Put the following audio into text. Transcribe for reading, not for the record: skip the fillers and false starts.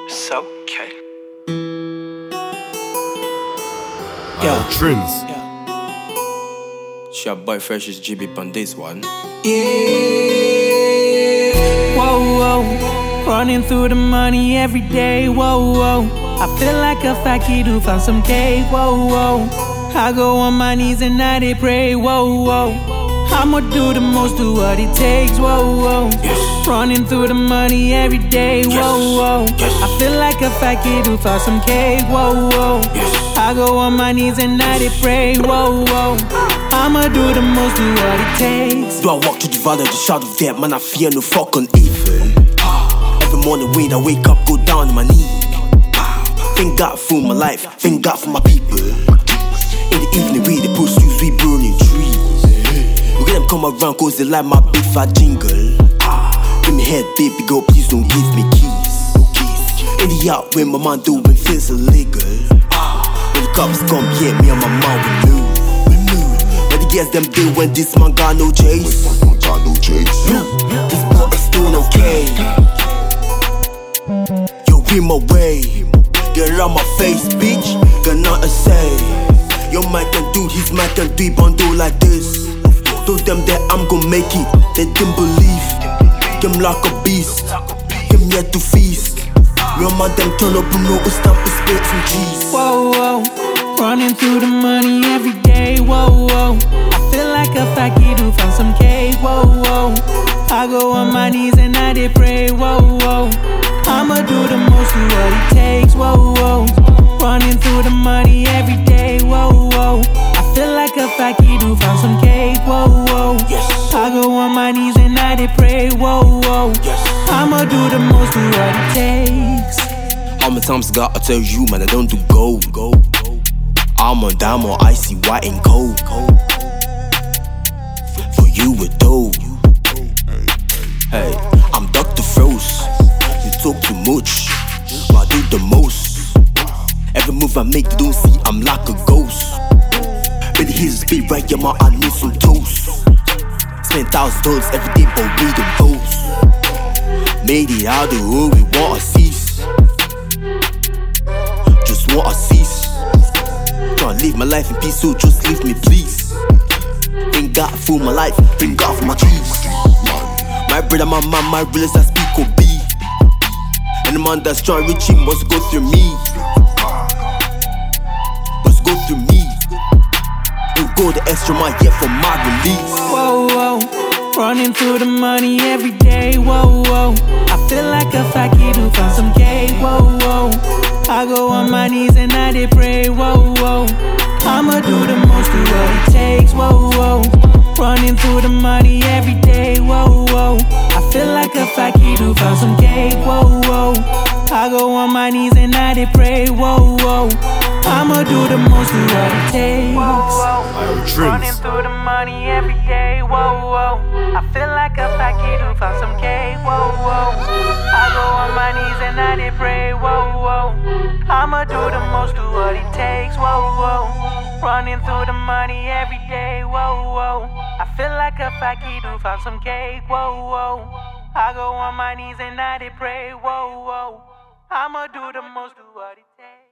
It's okay. Yeah, Trims. It's your boy Freshest GB on this one. Whoa, whoa, running through the money every day. Whoa, whoa, I feel like a fat kid who found some cake. Whoa, whoa, I go on my knees and I they pray. Whoa, whoa, I'ma do the most, do what it takes. Whoa, whoa, running through the money every day. Whoa, whoa, I feel like a fat kid who found some cake. Whoa, whoa, I go on my knees and I they pray. Whoa, whoa, I'ma do the most, do what it takes. Do I walk through the valley of the shadow of death? Man, I fear no fucking evil. Every morning when I wake up, go down on my knees. Thank God for my life, thank God for my people. In the evening, we the push through sweet burning trees. We get them come around cause they like my big fat jingle. Give me head, baby girl, please don't give me keys. In the yard when my man doing things illegal. When the cops come, yeah, me and my man we move. But the girls them do when this man got no chase. This boy is doing okay. Yo, in my way. Get around my face, bitch. Got nothing to say. Your man can do, his man can do it, bundle like this. Told them that I'm gon' make it, they didn't believe. Them like a beast, them yet to feast. Your man them turn up and know it's time to spit some cheese. Whoa, whoa, running through the money every day. Whoa, whoa, I feel like a fat kid who found some cake. Whoa, whoa, I go on my knees and I they pray. Whoa, whoa, I'ma do the most, do what it takes. Whoa, whoa, running through the money every day. Whoa, whoa, I feel like a fat kid who found some cake. Whoa, whoa, I go on my knees and I they pray. Whoa, whoa, I'ma do the most, do what it takes. How many times gotta tell you, man, I don't do gold. I'm on diamond, icy, white and cold. For you with dough. Hey, I'm Dr. Frost. You talk too much, but I do the most. Every move I make, they don't see I'm like a ghost. Ready here's the speed right, yeah, man, I need some toast. Spend $1,000 every day, but we the boast. Made it out the hood, we want to cease. Just want to cease. Tryna live my life in peace, so just leave me, please. Thank God for my life, thank God for my trees. My brother, my man, my realest I speak or be. And the man that's trying to reach him must go through me. Must go through me. And go the extra mile, yeah, for my release. Whoa, whoa, running through the money every day. Whoa, whoa, I feel like a fat kid who found some cake. Whoa, whoa, I go on my knees and I they pray. Whoa, whoa, I'ma do the most, do what it takes. Whoa, whoa, running through the money every day. Whoa, whoa, I feel like a fat kid who found some cake. Whoa, whoa, I go on my knees and I they pray. Whoa, whoa, I'ma do the most, do what it takes. Running through the money every day. Whoa, whoa, I feel like a fat kid who found some cake. Whoa, whoa, I go on my knees and I they pray. Whoa, whoa, I'ma do the most, do what it takes. Whoa, whoa, running through the money every day. Whoa, whoa, I feel like a fat kid who found some cake. Whoa, whoa, I go on my knees and I they pray. Whoa, whoa, I'ma do the most, do what it takes.